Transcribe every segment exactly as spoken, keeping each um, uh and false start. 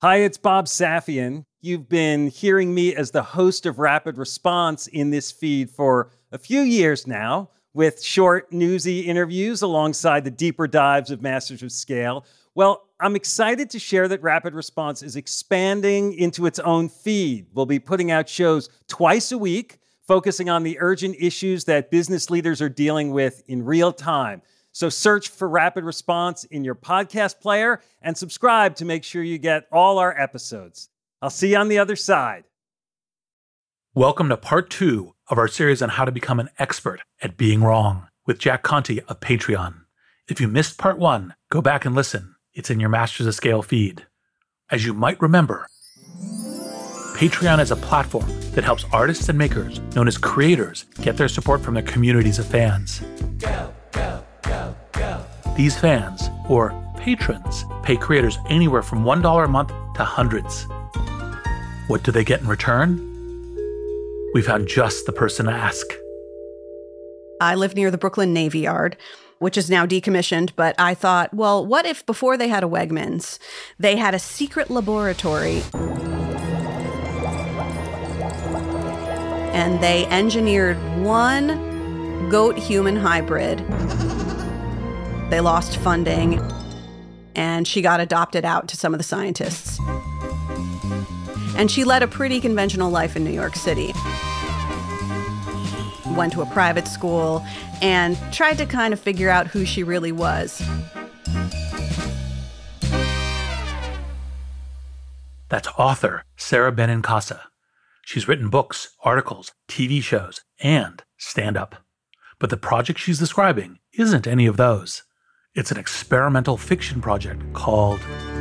Hi, it's Bob Safian. You've been hearing me as the host of Rapid Response in this feed for a few years now, with short, newsy interviews alongside the deeper dives of Masters of Scale. Well, I'm excited to share that Rapid Response is expanding into its own feed. We'll be putting out shows twice a week, focusing on the urgent issues that business leaders are dealing with in real time. So search for Rapid Response in your podcast player and subscribe to make sure you get all our episodes. I'll see you on the other side. Welcome to part two of our series on how to become an expert at being wrong with Jack Conte of Patreon. If you missed part one, go back and listen. It's in your Masters of Scale feed. As you might remember, Patreon is a platform that helps artists and makers, known as creators, get their support from their communities of fans. Go, go, go, go. These fans, or patrons, pay creators anywhere from one dollar a month to hundreds. What do they get in return? We found just the person to ask. I live near the Brooklyn Navy Yard, which is now decommissioned, but I thought, well, what if before they had a Wegmans, they had a secret laboratory and they engineered one goat-human hybrid. They lost funding, and she got adopted out to some of the scientists. And she led a pretty conventional life in New York City. Went to a private school and tried to kind of figure out who she really was. That's author Sarah Benincasa. She's written books, articles, T V shows, and stand-up. But the project she's describing isn't any of those. It's an experimental fiction project called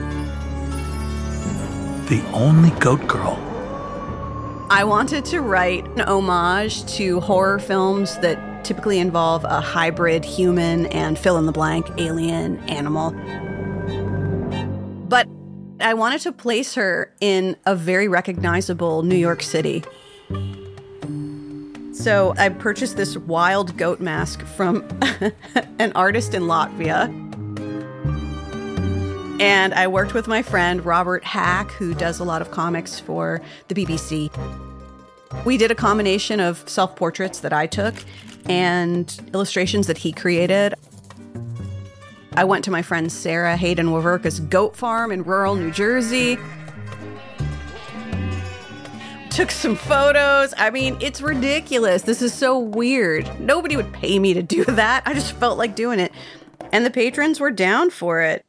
The Only Goat Girl. I wanted to write an homage to horror films that typically involve a hybrid human and fill-in-the-blank alien animal. But I wanted to place her in a very recognizable New York City. So I purchased this wild goat mask from an artist in Latvia. And I worked with my friend Robert Hack, who does a lot of comics for the B B C. We did a combination of self-portraits that I took and illustrations that he created. I went to my friend Sarah Hayden Waverka's goat farm in rural New Jersey. Took some photos. I mean, it's ridiculous. This is so weird. Nobody would pay me to do that. I just felt like doing it. And the patrons were down for it.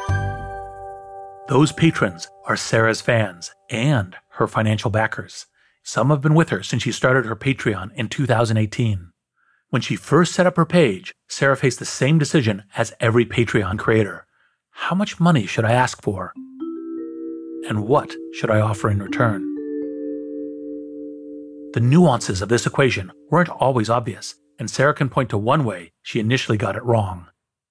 Those patrons are Sarah's fans and her financial backers. Some have been with her since she started her Patreon in two thousand eighteen. When she first set up her page, Sarah faced the same decision as every Patreon creator. How much money should I ask for? And what should I offer in return? The nuances of this equation weren't always obvious, and Sarah can point to one way she initially got it wrong.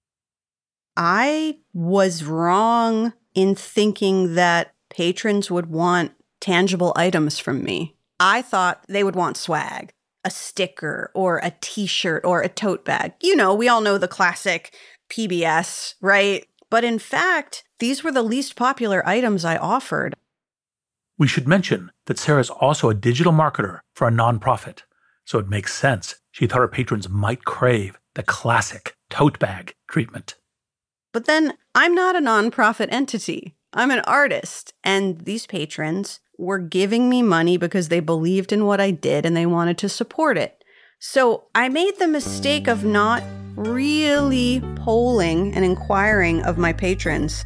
I was wrong in thinking that patrons would want tangible items from me. I thought they would want swag, a sticker or a t-shirt or a tote bag. You know, we all know the classic P B S, right? But in fact, these were the least popular items I offered. We should mention that Sarah's also a digital marketer for a nonprofit, so it makes sense she thought her patrons might crave the classic tote bag treatment. But then I'm not a nonprofit entity. I'm an artist, and these patrons were giving me money because they believed in what I did and they wanted to support it. So I made the mistake of not really polling and inquiring of my patrons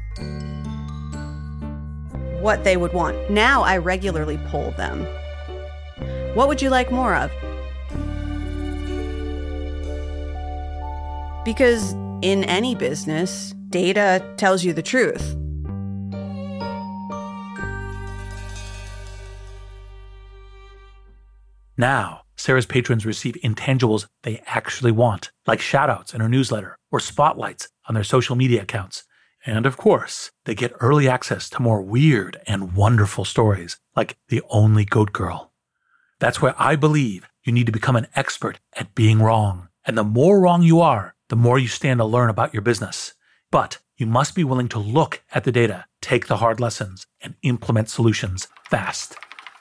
what they would want. Now I regularly poll them. What would you like more of? Because in any business, data tells you the truth. Now, Sarah's patrons receive intangibles they actually want, like shoutouts in her newsletter or spotlights on their social media accounts. And of course, they get early access to more weird and wonderful stories, like The Only Goat Girl. That's why I believe you need to become an expert at being wrong. And the more wrong you are, the more you stand to learn about your business. But you must be willing to look at the data take the hard lessons, and implement solutions fast.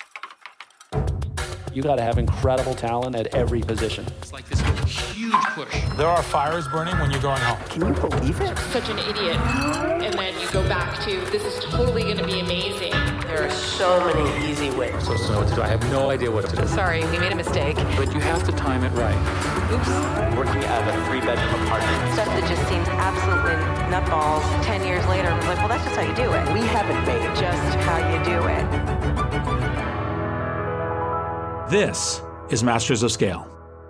You got to have incredible talent at every position. It's like this huge push. There are fires burning when you're going home. Can you believe it? Such an idiot. And then you go back to, this is totally going to be amazing. There are so many easy ways. I'm supposed to know what to do. I have no idea what to do. Sorry, we made a mistake. But you have to time it right. Oops. Working out of a three-bedroom apartment. Stuff that just seems absolutely nutballs. Ten years later, I was like, well, that's just how you do it. We haven't made it. Just how you do it. This is Masters of Scale.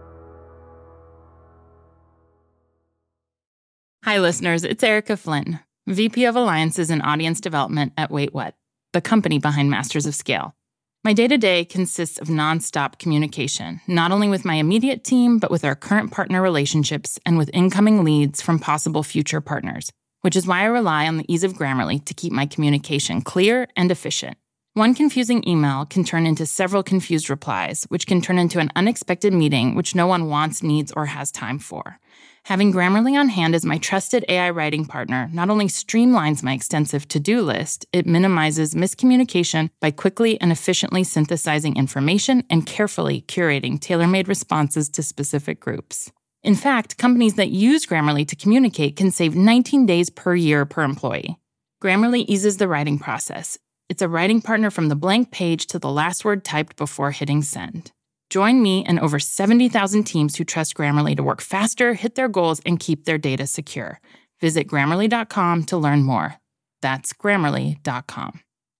Hi, listeners. It's Erica Flynn, V P of Alliances and Audience Development at Wait What, the company behind Masters of Scale. My day-to-day consists of nonstop communication, not only with my immediate team, but with our current partner relationships and with incoming leads from possible future partners, which is why I rely on the ease of Grammarly to keep my communication clear and efficient. One confusing email can turn into several confused replies, which can turn into an unexpected meeting which no one wants, needs, or has time for. Having Grammarly on hand as my trusted A I writing partner not only streamlines my extensive to-do list, it minimizes miscommunication by quickly and efficiently synthesizing information and carefully curating tailor-made responses to specific groups. In fact, companies that use Grammarly to communicate can save nineteen days per year per employee. Grammarly eases the writing process. It's a writing partner from the blank page to the last word typed before hitting send. Join me and over seventy thousand teams who trust Grammarly to work faster, hit their goals, and keep their data secure. Visit Grammarly dot com to learn more. That's Grammarly dot com.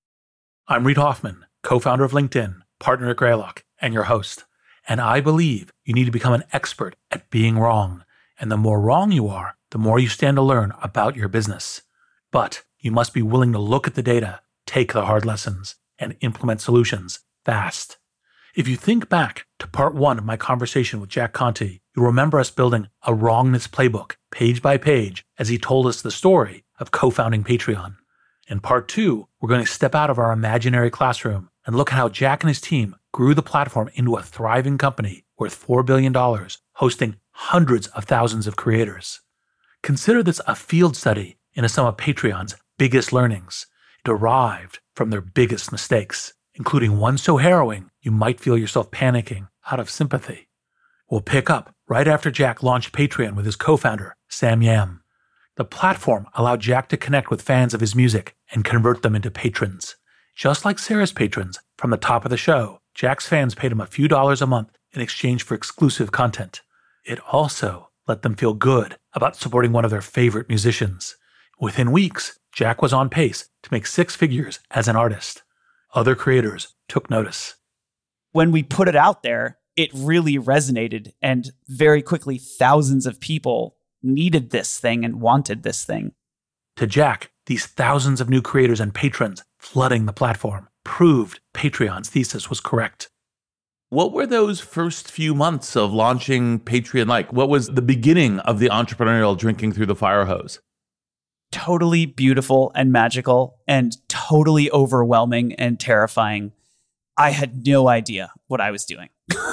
I'm Reid Hoffman, co-founder of LinkedIn, partner at Greylock, and your host. And I believe you need to become an expert at being wrong. And the more wrong you are, the more you stand to learn about your business. But you must be willing to look at the data, take the hard lessons, and implement solutions fast. If you think back to part one of my conversation with Jack Conte, you'll remember us building a wrongness playbook, page by page, as he told us the story of co-founding Patreon. In part two, we're going to step out of our imaginary classroom and look at how Jack and his team grew the platform into a thriving company worth four billion dollars, hosting hundreds of thousands of creators. Consider this a field study into some of Patreon's biggest learnings, derived from their biggest mistakes, including one so harrowing you might feel yourself panicking out of sympathy. We'll pick up right after Jack launched Patreon with his co-founder, Sam Yam. The platform allowed Jack to connect with fans of his music and convert them into patrons. Just like Sarah's patrons from the top of the show, Jack's fans paid him a few dollars a month in exchange for exclusive content. It also let them feel good about supporting one of their favorite musicians. Within weeks, Jack was on pace to make six figures as an artist. Other creators took notice. When we put it out there, it really resonated, and very quickly thousands of people needed this thing and wanted this thing. To Jack, these thousands of new creators and patrons flooding the platform proved Patreon's thesis was correct. What were those first few months of launching Patreon like? What was the beginning of the entrepreneurial drinking through the fire hose? Totally beautiful and magical and totally overwhelming and terrifying. I had no idea what I was doing.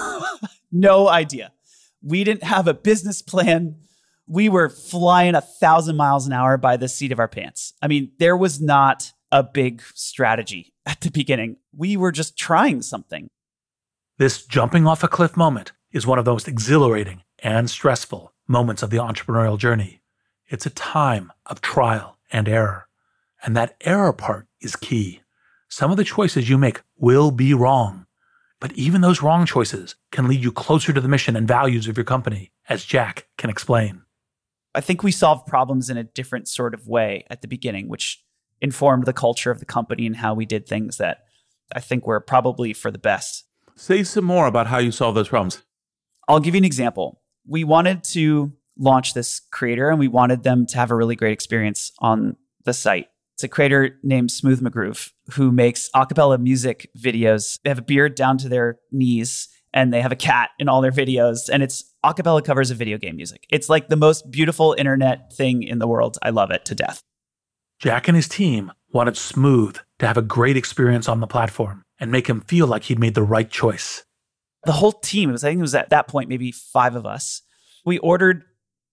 No idea. We didn't have a business plan. We were flying a thousand miles an hour by the seat of our pants. I mean, there was not a big strategy at the beginning. We were just trying something. This jumping off a cliff moment is one of the most exhilarating and stressful moments of the entrepreneurial journey. It's a time of trial and error. And that error part is key. Some of the choices you make will be wrong. But even those wrong choices can lead you closer to the mission and values of your company, as Jack can explain. I think we solved problems in a different sort of way at the beginning, which informed the culture of the company and how we did things that I think were probably for the best. Say some more about how you solve those problems. I'll give you an example. We wanted to launch this creator and we wanted them to have a really great experience on the site. It's a creator named Smooth McGroove who makes a cappella music videos. They have a beard down to their knees and they have a cat in all their videos, and it's a cappella covers of video game music. It's like the most beautiful internet thing in the world. I love it to death. Jack and his team wanted Smooth to have a great experience on the platform and make him feel like he'd made the right choice. The whole team, it was, I think it was at that point maybe five of us, we ordered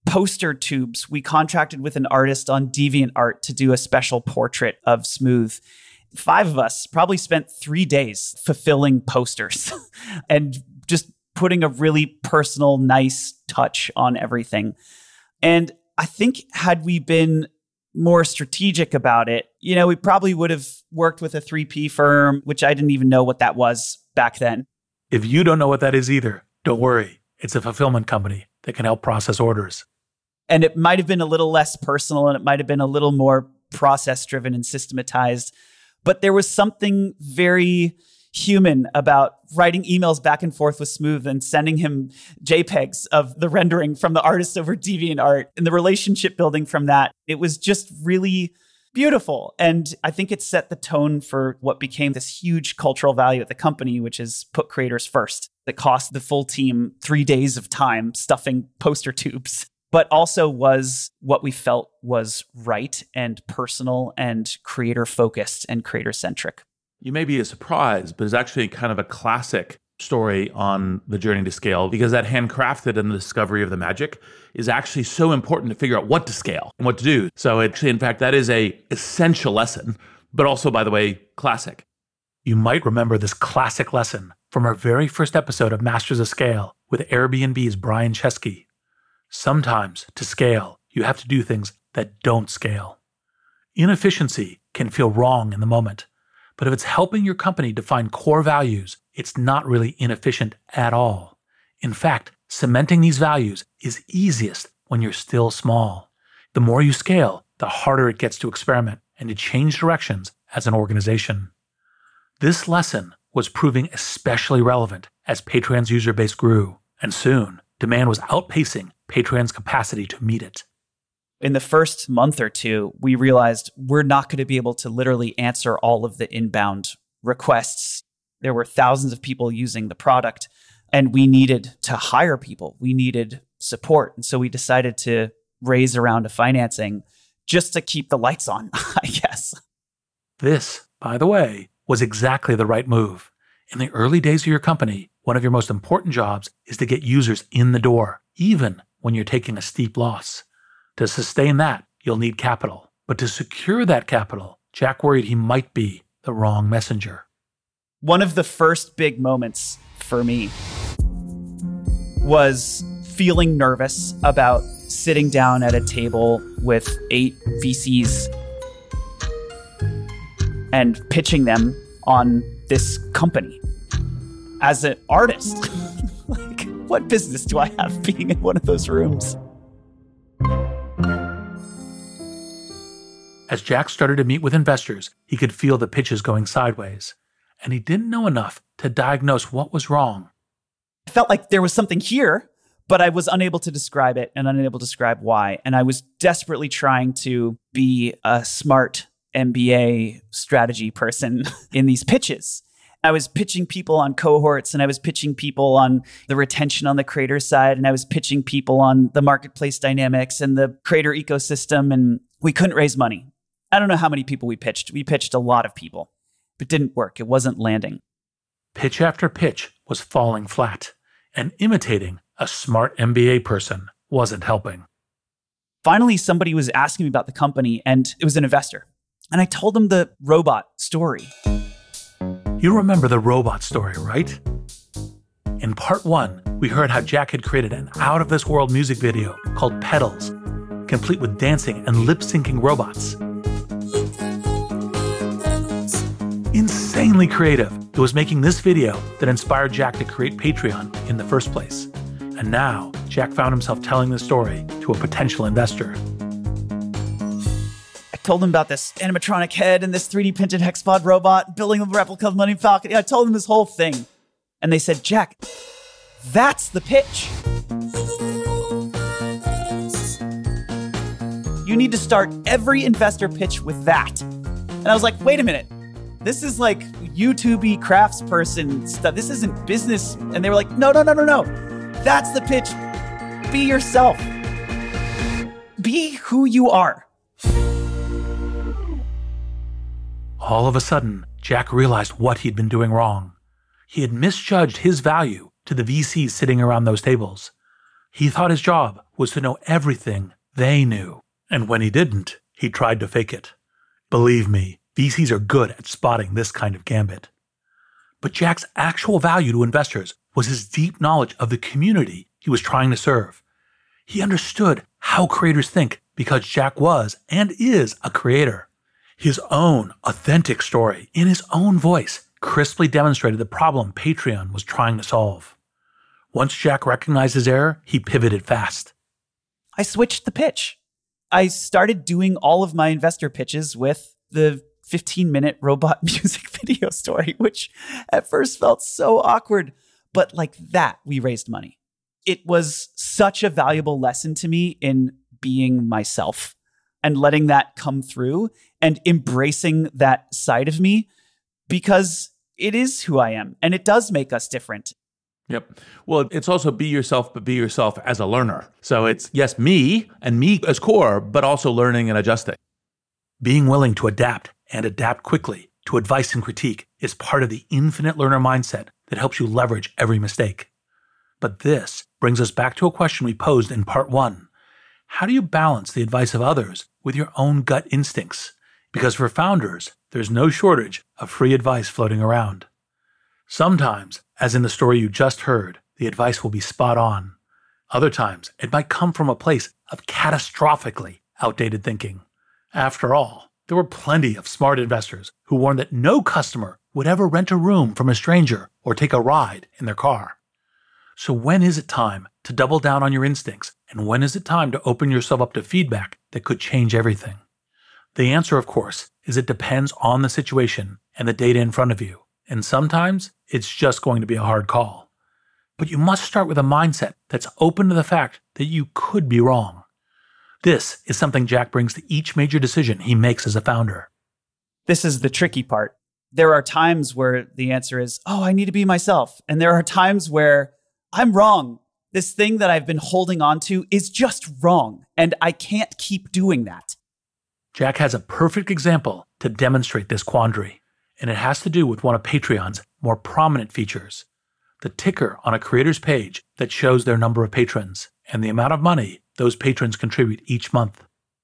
poster tubes. We contracted with an artist on DeviantArt to do a special portrait of Smooth. Five of us probably spent three days fulfilling posters and just putting a really personal, nice touch on everything. And I think had we been more strategic about it, you know, we probably would have worked with a three P firm, which I didn't even know what that was back then. If you don't know what that is either, don't worry. It's a fulfillment company that can help process orders. And it might have been a little less personal and it might have been a little more process-driven and systematized. But there was something very human about writing emails back and forth with Smooth and sending him JPEGs of the rendering from the artist over DeviantArt and the relationship building from that. It was just really beautiful. And I think it set the tone for what became this huge cultural value at the company, which is put creators first. That cost the full team three days of time stuffing poster tubes, but also was what we felt was right and personal and creator focused and creator centric. You may be surprised, but it's actually kind of a classic story on the journey to scale, because that handcrafted and the discovery of the magic is actually so important to figure out what to scale and what to do. So actually, in fact, that is a essential lesson, but also, by the way, classic. You might remember this classic lesson from our very first episode of Masters of Scale with Airbnb's Brian Chesky. Sometimes, to scale, you have to do things that don't scale. Inefficiency can feel wrong in the moment, but if it's helping your company define core values, it's not really inefficient at all. In fact, cementing these values is easiest when you're still small. The more you scale, the harder it gets to experiment and to change directions as an organization. This lesson was proving especially relevant as Patreon's user base grew, and soon, demand was outpacing Patreon's capacity to meet it. In the first month or two, we realized we're not going to be able to literally answer all of the inbound requests. There were thousands of people using the product, and we needed to hire people. We needed support. And so we decided to raise a round of financing just to keep the lights on, I guess. This, by the way, was exactly the right move. In the early days of your company, one of your most important jobs is to get users in the door, even when you're taking a steep loss. To sustain that, you'll need capital. But to secure that capital, Jack worried he might be the wrong messenger. One of the first big moments for me was feeling nervous about sitting down at a table with eight V Cs and pitching them on this company. As an artist, like, what business do I have being in one of those rooms? As Jack started to meet with investors, he could feel the pitches going sideways, and he didn't know enough to diagnose what was wrong. I felt like there was something here, but I was unable to describe it and unable to describe why. And I was desperately trying to be a smart M B A strategy person in these pitches. I was pitching people on cohorts, and I was pitching people on the retention on the creator side, and I was pitching people on the marketplace dynamics and the creator ecosystem, and we couldn't raise money. I don't know how many people we pitched. We pitched a lot of people, but it didn't work. It wasn't landing. Pitch after pitch was falling flat, and imitating a smart M B A person wasn't helping. Finally, somebody was asking me about the company, and it was an investor. And I told them the robot story. You remember the robot story, right? In part one, we heard how Jack had created an out-of-this-world music video called Petals, complete with dancing and lip-syncing robots. Insanely creative. It was making this video that inspired Jack to create Patreon in the first place. And now, Jack found himself telling the story to a potential investor. I told them about this animatronic head and this three D printed hexapod robot, building a replica of Millennium Falcon. I told them this whole thing. And they said, Jack, that's the pitch. You need to start every investor pitch with that. And I was like, wait a minute. This is like YouTube-y craftsperson stuff. This isn't business. And they were like, no, no, no, no, no. That's the pitch. Be yourself. Be who you are. All of a sudden, Jack realized what he'd been doing wrong. He had misjudged his value to the V Cs sitting around those tables. He thought his job was to know everything they knew. And when he didn't, he tried to fake it. Believe me, V Cs are good at spotting this kind of gambit. But Jack's actual value to investors was his deep knowledge of the community he was trying to serve. He understood how creators think because Jack was and is a creator. His own authentic story, in his own voice, crisply demonstrated the problem Patreon was trying to solve. Once Jack recognized his error, he pivoted fast. I switched the pitch. I started doing all of my investor pitches with the fifteen-minute robot music video story, which at first felt so awkward. But like that, we raised money. It was such a valuable lesson to me in being myself and letting that come through and embracing that side of me, because it is who I am and it does make us different. Yep. Well, it's also be yourself, but be yourself as a learner. So it's, yes, me and me as core, but also learning and adjusting. Being willing to adapt and adapt quickly to advice and critique is part of the infinite learner mindset that helps you leverage every mistake. But this brings us back to a question we posed in part one. How do you balance the advice of others with your own gut instincts? Because for founders, there's no shortage of free advice floating around. Sometimes, as in the story you just heard, the advice will be spot on. Other times, it might come from a place of catastrophically outdated thinking. After all, there were plenty of smart investors who warned that no customer would ever rent a room from a stranger or take a ride in their car. So when is it time to double down on your instincts, and when is it time to open yourself up to feedback that could change everything? The answer, of course, is it depends on the situation and the data in front of you, and sometimes it's just going to be a hard call. But you must start with a mindset that's open to the fact that you could be wrong. This is something Jack brings to each major decision he makes as a founder. This is the tricky part. There are times where the answer is, oh, I need to be myself. And there are times where I'm wrong. This thing that I've been holding on to is just wrong, and I can't keep doing that. Jack has a perfect example to demonstrate this quandary, and it has to do with one of Patreon's more prominent features, the ticker on a creator's page that shows their number of patrons and the amount of money those patrons contribute each month.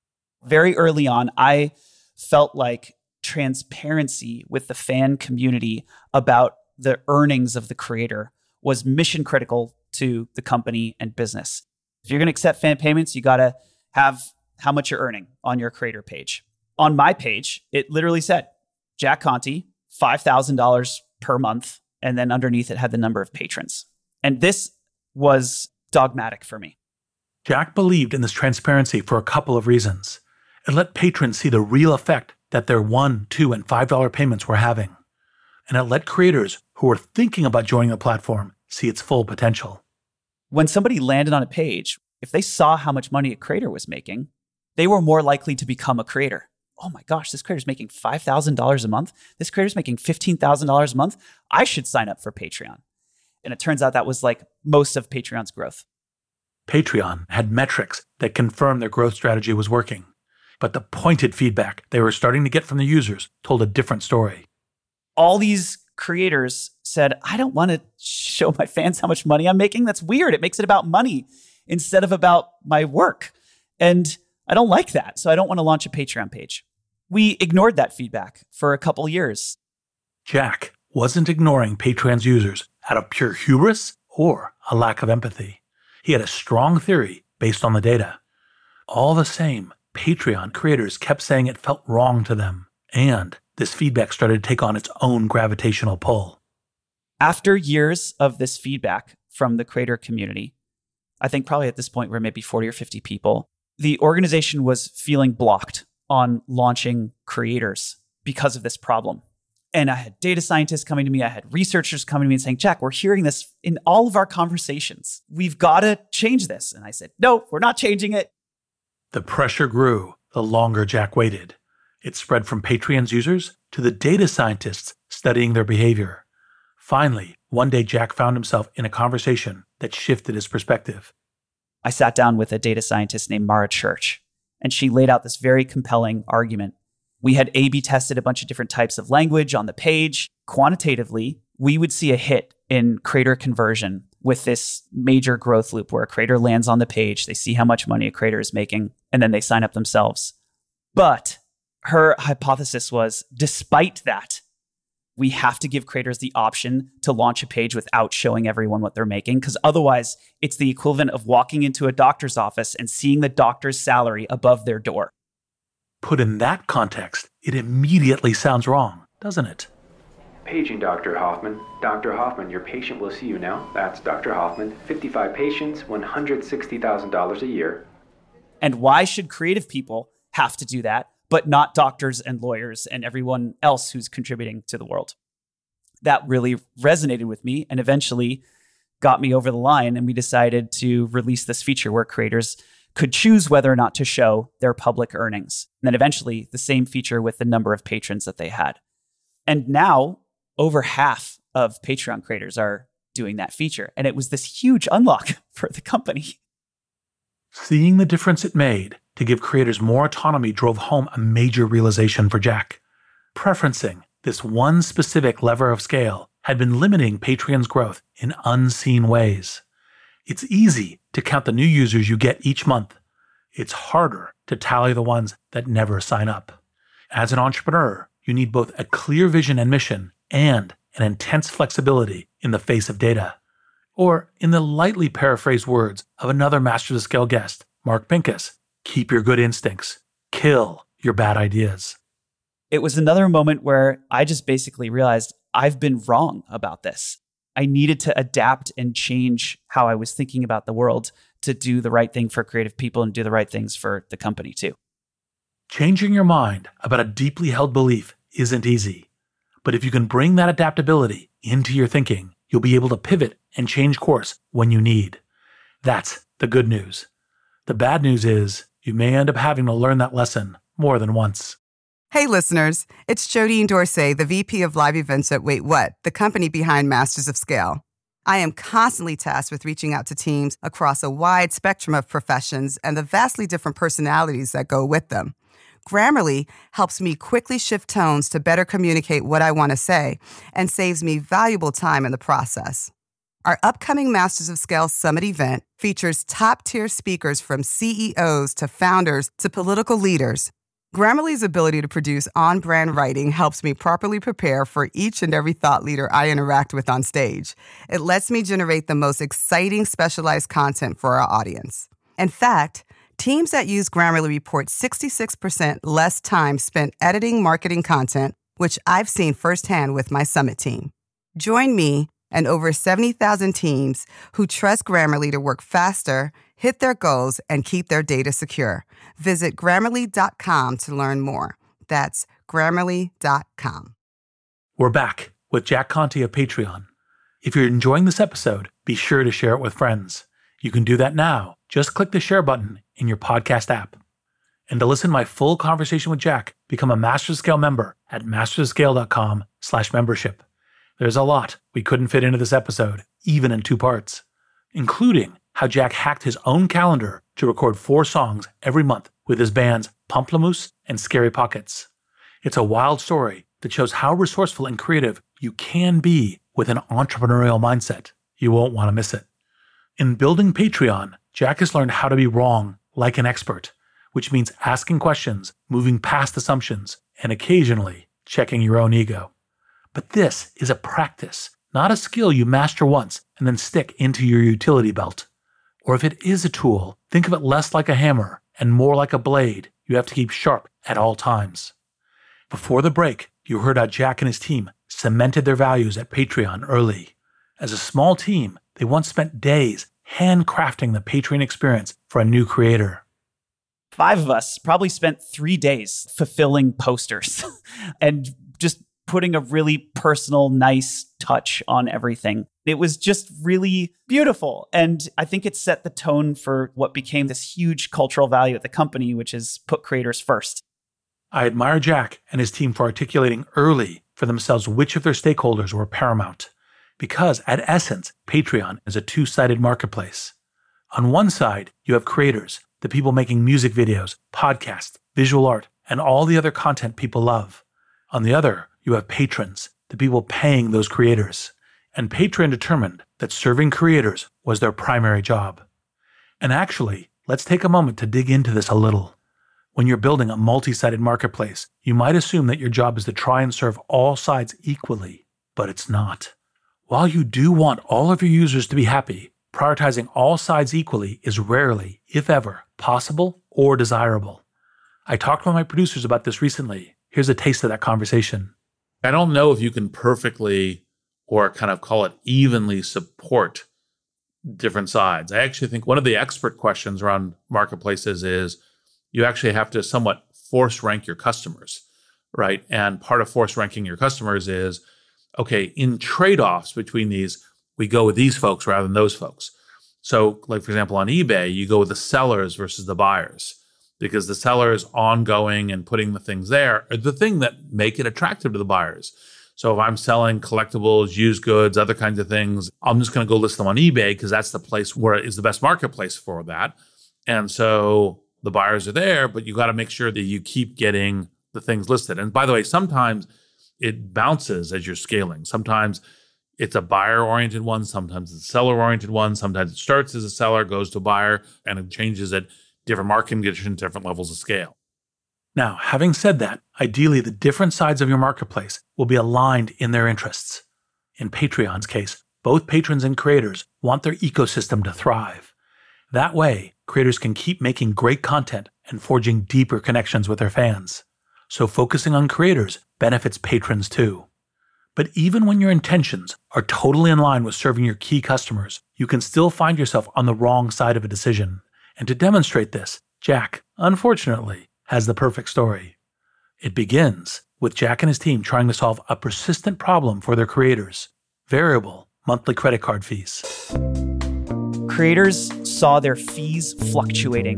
Very early on, I felt like transparency with the fan community about the earnings of the creator was mission critical to the company and business. If you're going to accept fan payments, you got to have how much you're earning on your creator page. On my page, it literally said, Jack Conte, five thousand dollars per month. And then underneath it had the number of patrons. And this was dogmatic for me. Jack believed in this transparency for a couple of reasons. It let patrons see the real effect that their one, two, and five dollar payments were having. And it let creators who were thinking about joining the platform see its full potential. When somebody landed on a page, if they saw how much money a creator was making, they were more likely to become a creator. Oh my gosh, this creator's making five thousand dollars a month. This creator's making fifteen thousand dollars a month. I should sign up for Patreon. And it turns out that was like most of Patreon's growth. Patreon had metrics that confirmed their growth strategy was working. But the pointed feedback they were starting to get from the users told a different story. All these creators said, I don't want to show my fans how much money I'm making. That's weird. It makes it about money instead of about my work. And I don't like that. So I don't want to launch a Patreon page. We ignored that feedback for a couple years. Jack wasn't ignoring Patreon's users out of pure hubris or a lack of empathy. He had a strong theory based on the data. All the same, Patreon creators kept saying it felt wrong to them, and this feedback started to take on its own gravitational pull. After years of this feedback from the creator community, I think probably at this point we're maybe forty or fifty people, the organization was feeling blocked on launching creators because of this problem. And I had data scientists coming to me. I had researchers coming to me and saying, Jack, we're hearing this in all of our conversations. We've got to change this. And I said, no, we're not changing it. The pressure grew the longer Jack waited. It spread from Patreon's users to the data scientists studying their behavior. Finally, one day Jack found himself in a conversation that shifted his perspective. I sat down with a data scientist named Mara Church, and she laid out this very compelling argument. We had A B tested a bunch of different types of language on the page. Quantitatively, we would see a hit in creator conversion with this major growth loop where a creator lands on the page, they see how much money a creator is making, and then they sign up themselves. But her hypothesis was, despite that, we have to give creators the option to launch a page without showing everyone what they're making, because otherwise it's the equivalent of walking into a doctor's office and seeing the doctor's salary above their door. Put in that context, it immediately sounds wrong, doesn't it? Paging Doctor Hoffman. Doctor Hoffman, your patient will see you now. That's Doctor Hoffman. fifty-five patients, one hundred sixty thousand dollars a year. And why should creative people have to do that, but not doctors and lawyers and everyone else who's contributing to the world? That really resonated with me and eventually got me over the line. And we decided to release this feature where creators could choose whether or not to show their public earnings. And then eventually the same feature with the number of patrons that they had. And now over half of Patreon creators are doing that feature. And it was this huge unlock for the company. Seeing the difference it made to give creators more autonomy drove home a major realization for Jack. Preferencing this one specific lever of scale had been limiting Patreon's growth in unseen ways. It's easy to count the new users you get each month. It's harder to tally the ones that never sign up. As an entrepreneur, you need both a clear vision and mission and an intense flexibility in the face of data. Or, in the lightly paraphrased words of another Masters of Scale guest, Mark Pincus, keep your good instincts, kill your bad ideas. It was another moment where I just basically realized I've been wrong about this. I needed to adapt and change how I was thinking about the world to do the right thing for creative people and do the right things for the company too. Changing your mind about a deeply held belief isn't easy. But if you can bring that adaptability into your thinking, you'll be able to pivot and change course when you need. That's the good news. The bad news is you may end up having to learn that lesson more than once. Hey listeners, it's Jodine Dorsey, the V P of Live Events at Wait What, the company behind Masters of Scale. I am constantly tasked with reaching out to teams across a wide spectrum of professions and the vastly different personalities that go with them. Grammarly helps me quickly shift tones to better communicate what I want to say and saves me valuable time in the process. Our upcoming Masters of Scale Summit event features top-tier speakers from C E Os to founders to political leaders. Grammarly's ability to produce on-brand writing helps me properly prepare for each and every thought leader I interact with on stage. It lets me generate the most exciting specialized content for our audience. In fact, teams that use Grammarly report sixty-six percent less time spent editing marketing content, which I've seen firsthand with my Summit team. Join me and over seventy thousand teams who trust Grammarly to work faster, hit their goals, and keep their data secure. Visit Grammarly dot com to learn more. That's Grammarly dot com. We're back with Jack Conte of Patreon. If you're enjoying this episode, be sure to share it with friends. You can do that now. Just click the share button in your podcast app. And to listen to my full conversation with Jack, become a Masters of Scale member at masters of scale dot com slash membership. There's a lot we couldn't fit into this episode, even in two parts, including how Jack hacked his own calendar to record four songs every month with his bands Pomplamoose and Scary Pockets. It's a wild story that shows how resourceful and creative you can be with an entrepreneurial mindset. You won't want to miss it. In building Patreon, Jack has learned how to be wrong like an expert, which means asking questions, moving past assumptions, and occasionally checking your own ego. But this is a practice, not a skill you master once and then stick into your utility belt. Or if it is a tool, think of it less like a hammer and more like a blade you have to keep sharp at all times. Before the break, you heard how Jack and his team cemented their values at Patreon early. As a small team, they once spent days handcrafting the Patreon experience for a new creator. Five of us probably spent three days fulfilling posters and just putting a really personal, nice touch on everything. It was just really beautiful. And I think it set the tone for what became this huge cultural value at the company, which is put creators first. I admire Jack and his team for articulating early for themselves which of their stakeholders were paramount. Because at essence, Patreon is a two-sided marketplace. On one side, you have creators, the people making music videos, podcasts, visual art, and all the other content people love. On the other, you have patrons, the people paying those creators. And Patreon determined that serving creators was their primary job. And actually, let's take a moment to dig into this a little. When you're building a multi-sided marketplace, you might assume that your job is to try and serve all sides equally, but it's not. While you do want all of your users to be happy, prioritizing all sides equally is rarely, if ever, possible or desirable. I talked with my producers about this recently. Here's a taste of that conversation. I don't know if you can perfectly, or kind of call it evenly, support different sides. I actually think one of the expert questions around marketplaces is you actually have to somewhat force rank your customers, right? And part of force ranking your customers is, okay, in trade-offs between these, we go with these folks rather than those folks. So like, for example, on eBay, you go with the sellers versus the buyers, because the sellers ongoing and putting the things there are the thing that make it attractive to the buyers. So if I'm selling collectibles, used goods, other kinds of things, I'm just going to go list them on eBay because that's the place where it is the best marketplace for that. And so the buyers are there, but you got to make sure that you keep getting the things listed. And by the way, sometimes it bounces as you're scaling. Sometimes it's a buyer-oriented one. Sometimes it's a seller-oriented one. Sometimes it starts as a seller, goes to a buyer, and it changes at different marketing conditions, different levels of scale. Now, having said that, ideally the different sides of your marketplace will be aligned in their interests. In Patreon's case, both patrons and creators want their ecosystem to thrive. That way, creators can keep making great content and forging deeper connections with their fans. So focusing on creators benefits patrons too. But even when your intentions are totally in line with serving your key customers, you can still find yourself on the wrong side of a decision. And to demonstrate this, Jack, unfortunately, has the perfect story. It begins with Jack and his team trying to solve a persistent problem for their creators: variable monthly credit card fees. Creators saw their fees fluctuating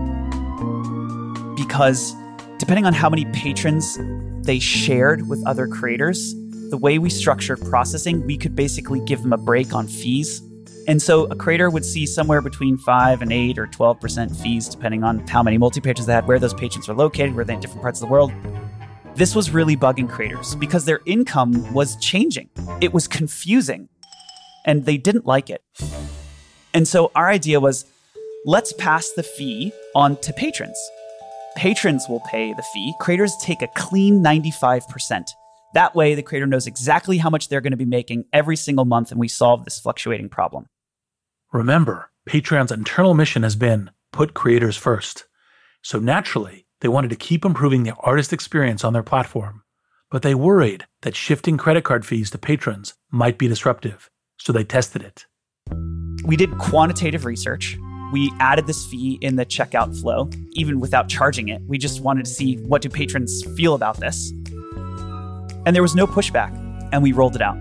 because depending on how many patrons they shared with other creators, the way we structured processing, we could basically give them a break on fees. And so a creator would see somewhere between five and eight or twelve percent fees, depending on how many multi-patrons they had, where those patrons were located, were they in different parts of the world. This was really bugging creators because their income was changing. It was confusing and they didn't like it. And so our idea was, let's pass the fee on to patrons. Patrons will pay the fee. Creators take a clean ninety-five percent. That way, the creator knows exactly how much they're going to be making every single month, and we solve this fluctuating problem. Remember, Patreon's internal mission has been put creators first. So naturally, they wanted to keep improving the artist experience on their platform. But they worried that shifting credit card fees to patrons might be disruptive, so they tested it. We did quantitative research. We added this fee in the checkout flow, even without charging it. We just wanted to see, what do patrons feel about this? And there was no pushback, and we rolled it out.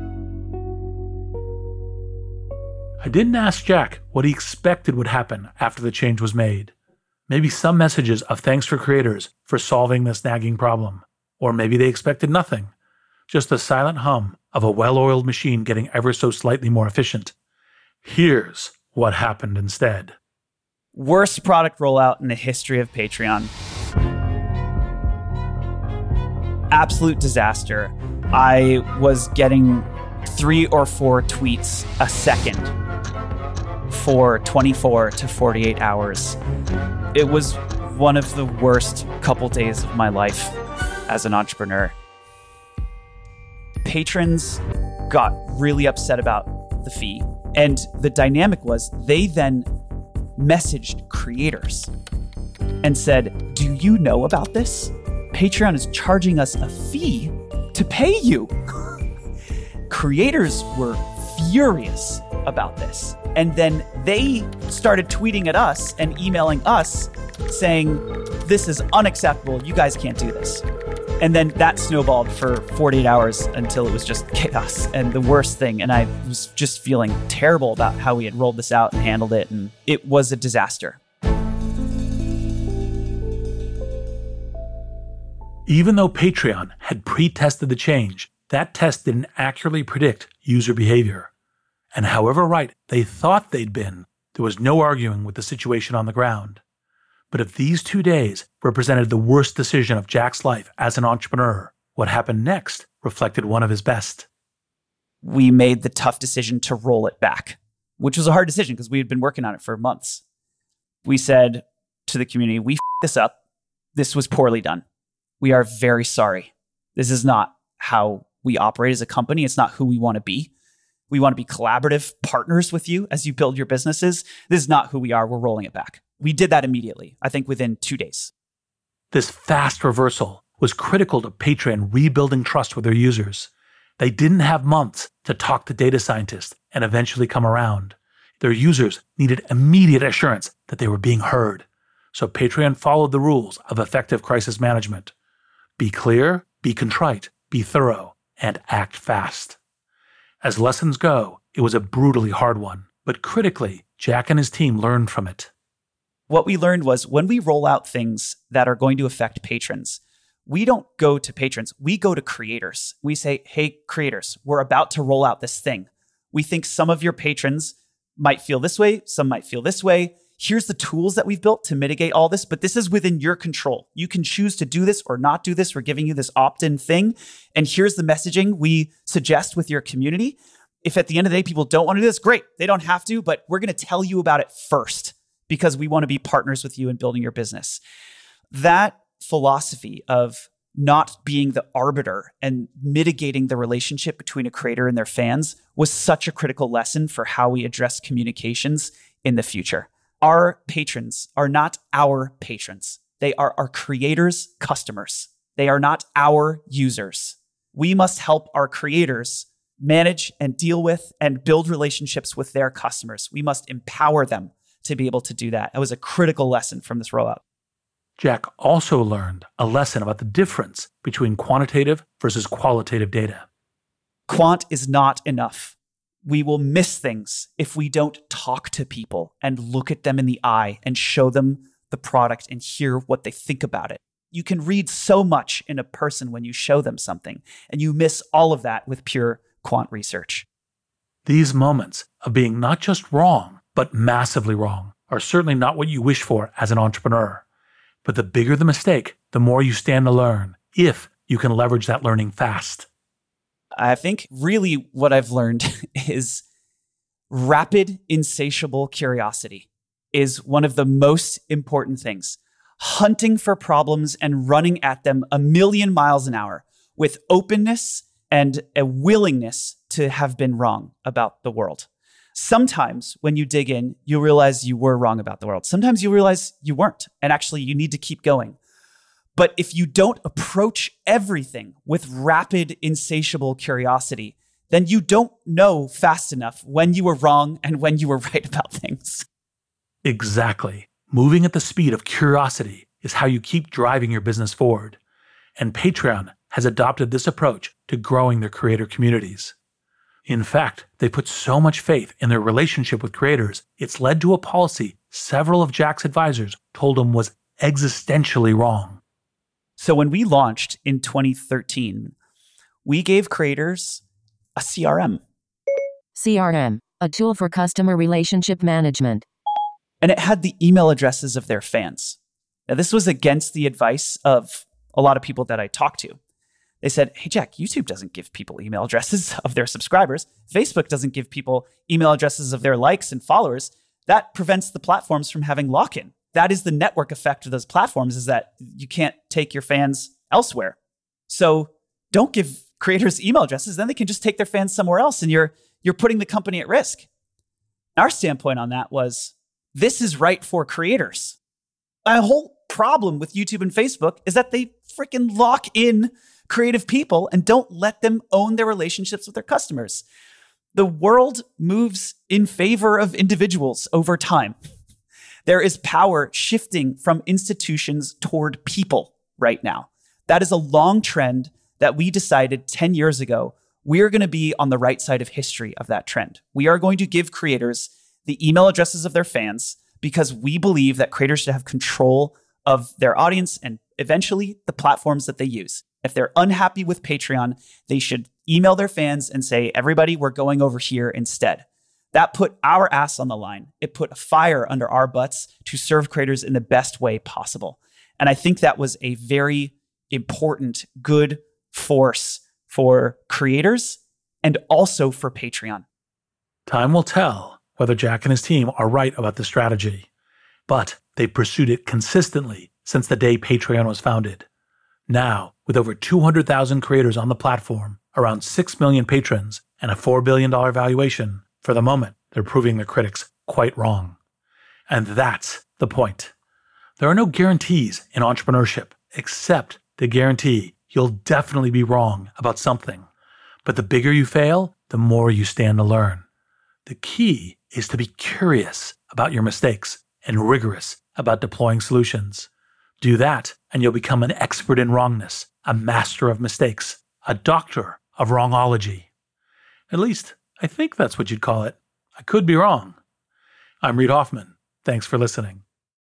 I didn't ask Jack what he expected would happen after the change was made. Maybe some messages of thanks for creators for solving this nagging problem. Or maybe they expected nothing. Just the silent hum of a well-oiled machine getting ever so slightly more efficient. Here's what happened instead. Worst product rollout in the history of Patreon. Absolute disaster. I was getting three or four tweets a second for twenty-four to forty-eight hours. It was one of the worst couple days of my life as an entrepreneur. Patrons got really upset about the fee. And the dynamic was they then messaged creators and said, do you know about this? Patreon is charging us a fee to pay you. Creators were furious about this. And then they started tweeting at us and emailing us saying, this is unacceptable. You guys can't do this. And then that snowballed for forty-eight hours until it was just chaos and the worst thing. And I was just feeling terrible about how we had rolled this out and handled it. And it was a disaster. Even though Patreon had pre-tested the change, that test didn't accurately predict user behavior. And however right they thought they'd been, there was no arguing with the situation on the ground. But if these two days represented the worst decision of Jack's life as an entrepreneur, what happened next reflected one of his best. we made the tough decision to roll it back, which was a hard decision because we had been working on it for months. We said to the community, we f***ed this up. This was poorly done. We are very sorry. This is not how we operate as a company. It's not who we want to be. We want to be collaborative partners with you as you build your businesses. This is not who we are. We're rolling it back. We did that immediately, I think within two days. This fast reversal was critical to Patreon rebuilding trust with their users. They didn't have months to talk to data scientists and eventually come around. Their users needed immediate assurance that they were being heard. So Patreon followed the rules of effective crisis management. Be clear, be contrite, be thorough, and act fast. As lessons go, it was a brutally hard one, but critically, Jack and his team learned from it. What we learned was when we roll out things that are going to affect patrons, we don't go to patrons, we go to creators. We say, hey, creators, we're about to roll out this thing. We think some of your patrons might feel this way, some might feel this way. Here's the tools that we've built to mitigate all this, but this is within your control. You can choose to do this or not do this. We're giving you this opt-in thing. And here's the messaging we suggest with your community. If at the end of the day, people don't want to do this, great. They don't have to, but we're going to tell you about it first because we want to be partners with you in building your business. That philosophy of not being the arbiter and mitigating the relationship between a creator and their fans was such a critical lesson for how we address communications in the future. Our patrons are not our patrons. They are our creators' customers. They are not our users. We must help our creators manage and deal with and build relationships with their customers. We must empower them to be able to do that. It was a critical lesson from this rollout. Jack also learned a lesson about the difference between quantitative versus qualitative data. Quant is not enough. We will miss things if we don't talk to people and look at them in the eye and show them the product and hear what they think about it. You can read so much in a person when you show them something, and you miss all of that with pure quant research. These moments of being not just wrong, but massively wrong are certainly not what you wish for as an entrepreneur. But the bigger the mistake, the more you stand to learn, if you can leverage that learning fast. I think really what I've learned is rapid, insatiable curiosity is one of the most important things. Hunting for problems and running at them a million miles an hour with openness and a willingness to have been wrong about the world. Sometimes when you dig in, you realize you were wrong about the world. Sometimes you realize you weren't, and actually you need to keep going. But if you don't approach everything with rapid, insatiable curiosity, then you don't know fast enough when you were wrong and when you were right about things. Exactly. Moving at the speed of curiosity is how you keep driving your business forward. And Patreon has adopted this approach to growing their creator communities. In fact, they put so much faith in their relationship with creators, it's led to a policy several of Jack's advisors told him was existentially wrong. So when we launched in twenty thirteen, we gave creators a C R M. C R M, a tool for customer relationship management. And it had the email addresses of their fans. Now, this was against the advice of a lot of people that I talked to. They said, hey, Jack, YouTube doesn't give people email addresses of their subscribers. Facebook doesn't give people email addresses of their likes and followers. That prevents the platforms from having lock-in. That is the network effect of those platforms, is that you can't take your fans elsewhere. So don't give creators email addresses. Then they can just take their fans somewhere else, and you're you're putting the company at risk. Our standpoint on that was, this is right for creators. A whole problem with YouTube and Facebook is that they freaking lock in creative people and don't let them own their relationships with their customers. The world moves in favor of individuals over time. There is power shifting from institutions toward people right now. That is a long trend that we decided ten years ago. We're going to be on the right side of history of that trend. We are going to give creators the email addresses of their fans because we believe that creators should have control of their audience and eventually the platforms that they use. If they're unhappy with Patreon, they should email their fans and say, everybody, we're going over here instead. That put our ass on the line. It put a fire under our butts to serve creators in the best way possible. And I think that was a very important, good force for creators and also for Patreon. Time will tell whether Jack and his team are right about the strategy, but they've pursued it consistently since the day Patreon was founded. Now, with over two hundred thousand creators on the platform, around six million patrons, and a four billion dollars valuation, for the moment, they're proving their critics quite wrong. And that's the point. There are no guarantees in entrepreneurship, except the guarantee you'll definitely be wrong about something. But the bigger you fail, the more you stand to learn. The key is to be curious about your mistakes and rigorous about deploying solutions. Do that, and you'll become an expert in wrongness, a master of mistakes, a doctor of wrongology. At least, I think that's what you'd call it. I could be wrong. I'm Reid Hoffman. Thanks for listening.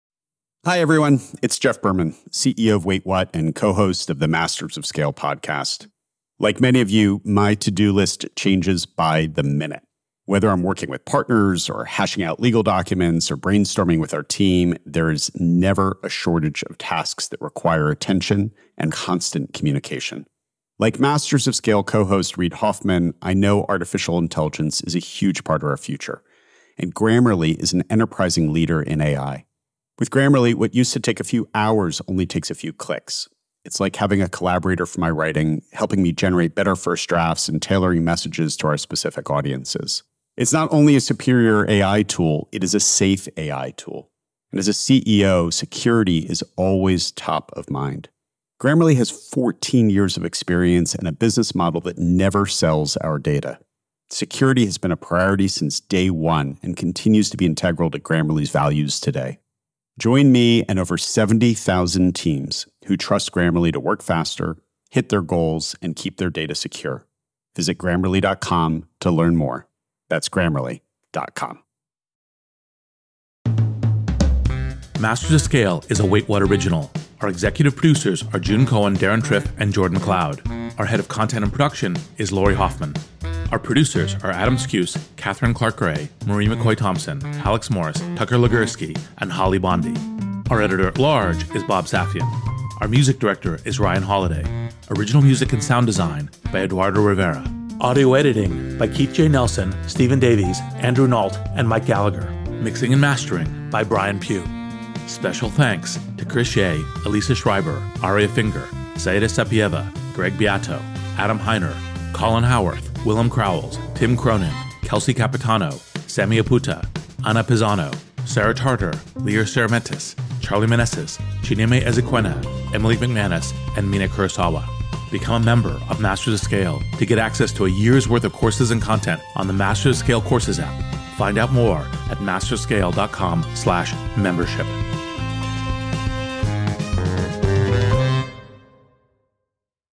Hi, everyone. It's Jeff Berman, C E O of Wait What and co-host of the Masters of Scale podcast. Like many of you, my to-do list changes by the minute. Whether I'm working with partners or hashing out legal documents or brainstorming with our team, there is never a shortage of tasks that require attention and constant communication. Like Masters of Scale co-host Reid Hoffman, I know artificial intelligence is a huge part of our future, and Grammarly is an enterprising leader in A I. With Grammarly, what used to take a few hours only takes a few clicks. It's like having a collaborator for my writing, helping me generate better first drafts and tailoring messages to our specific audiences. It's not only a superior A I tool, it is a safe A I tool. And as a C E O, security is always top of mind. Grammarly has fourteen years of experience and a business model that never sells our data. Security has been a priority since day one and continues to be integral to Grammarly's values today. Join me and over seventy thousand teams who trust Grammarly to work faster, hit their goals, and keep their data secure. Visit Grammarly dot com to learn more. That's Grammarly dot com. Masters of Scale is a Wait What original. Our executive producers are June Cohen, Darren Triff, and Jordan McLeod. Our head of content and production is Lori Hoffman. Our producers are Adam Skuse, Catherine Clark-Gray, Marie McCoy-Thompson, Alex Morris, Tucker Legursky, and Holly Bondi. Our editor-at-large is Bob Safian. Our music director is Ryan Holiday. Original music and sound design by Eduardo Rivera. Audio editing by Keith J. Nelson, Stephen Davies, Andrew Nault, and Mike Gallagher. Mixing and mastering by Brian Pugh. Special thanks to Chris Shea, Elisa Schreiber, Aria Finger, Zaida Sapieva, Greg Beato, Adam Heiner, Colin Howarth, Willem Crowells, Tim Cronin, Kelsey Capitano, Sammy Aputa, Ana Pisano, Sarah Tartar, Lear Ceramentis, Charlie Meneses, Chineme Ezequena, Emily McManus, and Mina Kurosawa. Become a member of Masters of Scale to get access to a year's worth of courses and content on the Masters of Scale Courses app. Find out more at masterscale dot com slash membership.